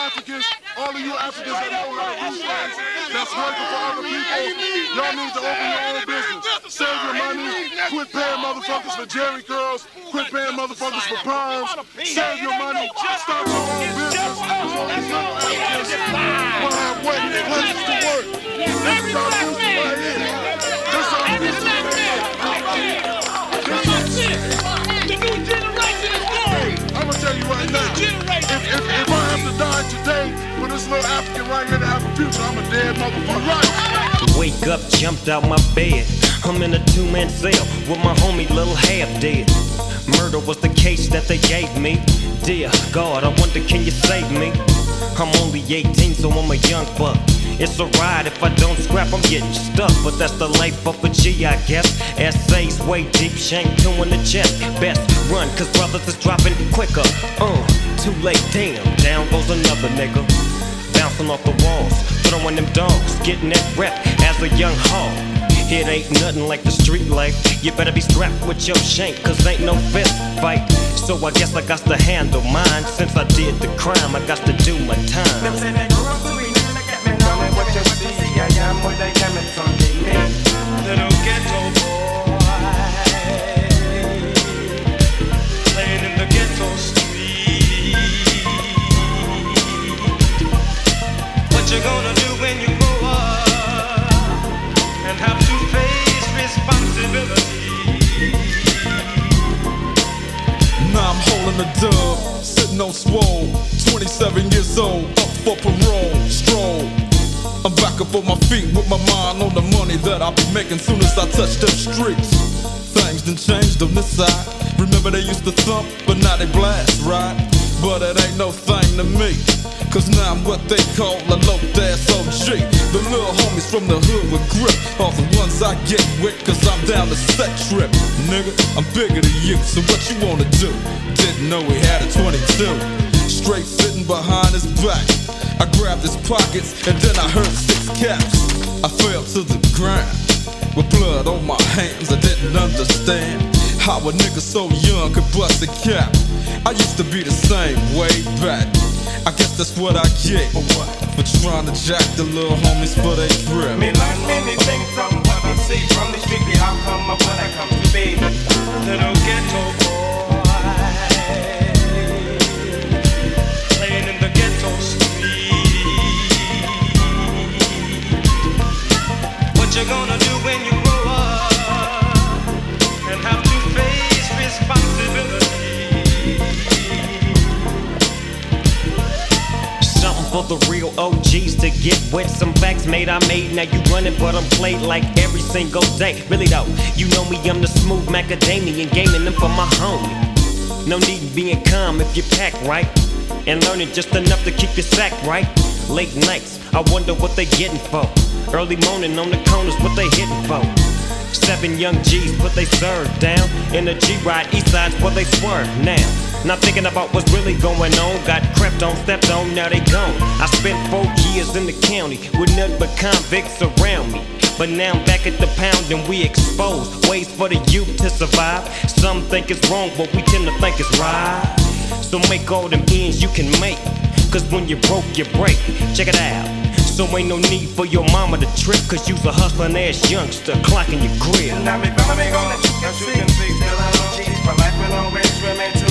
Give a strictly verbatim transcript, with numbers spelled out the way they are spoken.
Africans, all of you Africans that know how to do things, that's working for other people, y'all need to open your own business. Save your money, quit paying motherfuckers for Jerry curls, quit paying motherfuckers for perms, save your money, start your own business. So these young Africans will have what places to work. This is our music right here. This is our music right here. The new generation is born. I'm gonna tell you right now, if, if, if I have to die today for this little African right here to have a future, I'm a dead motherfucker. Right. Wake up, jumped out my bed. I'm in a two-man cell with my homie Lil Half Dead. Murder was the case that they gave me. Dear God, I wonder, can you save me? I'm only eighteen, so I'm a young buck. It's a ride, if I don't scrap, I'm getting stuck. But that's the life of a G, I guess. Essays way deep, shank two in the chest. Best run, cause brothers is dropping quicker. Uh, too late, damn, down goes another nigga. Bouncing off the walls, throwing them dogs, getting that rep as a young hog. It ain't nothing like the street life. You better be strapped with your shank, cause ain't no fist fight. So I guess I got to handle mine. Since I did the crime, I got to do my time. Tell me what you see, I am what I am, it's on me. Little ghetto boy, playing in the ghetto street. What you gonna do when you grow up and have to face responsibility? Now I'm holding a dub, sitting on swole, twenty-seven years old, up for parole, stroll. I'm back up on my feet with my mind on the money that I'll be making soon as I touch them streets. Things done changed on this side. Remember they used to thump, but now they blast, right? But it ain't no thing to me, cause now I'm what they call a low-ass O G. The little homies from the hood with grip are the ones I get with, cause I'm down to set trip. Nigga, I'm bigger than you, so what you wanna do? Didn't know we had a twenty-two. Straight sitting behind his back, I grabbed his pockets and then I heard six caps. I fell to the ground with blood on my hands. I didn't understand how a nigga so young could bust a cap. I used to be the same way back. I guess that's what I get for trying to jack the little homies for they grip. Me learn many things from what I see from the street, the outcome of what I come to be. Little ghetto boy, playing in the ghetto street. What you gonna do when you grow up and have to face responsibility? Something for the real O Gs to get wet. Some facts made I made, now you running, but I'm played like every single day. Really though, you know me, I'm the smooth macadamian, gaming them for my homie. No need in being calm if you pack right, and learning just enough to keep your sack right. Late nights, I wonder what they getting for. Early morning on the corners, what they hitting for. Seven young G's put they serve down in a G-Ride, east side's where they swerve now. Not thinking about what's really going on. Got crept on, stepped on, now they gone. I spent four years in the county with nothing but convicts around me. But now I'm back at the pound and we exposed ways for the youth to survive. Some think it's wrong, but we tend to think it's right. So make all them ends you can make, cause when you broke, you break. Check it out. So ain't no need for your mama to trip, cause you's a hustling ass youngster clocking your crib. Now me, mama, me gonna let you see. Still I don't cheat, but life will always remain.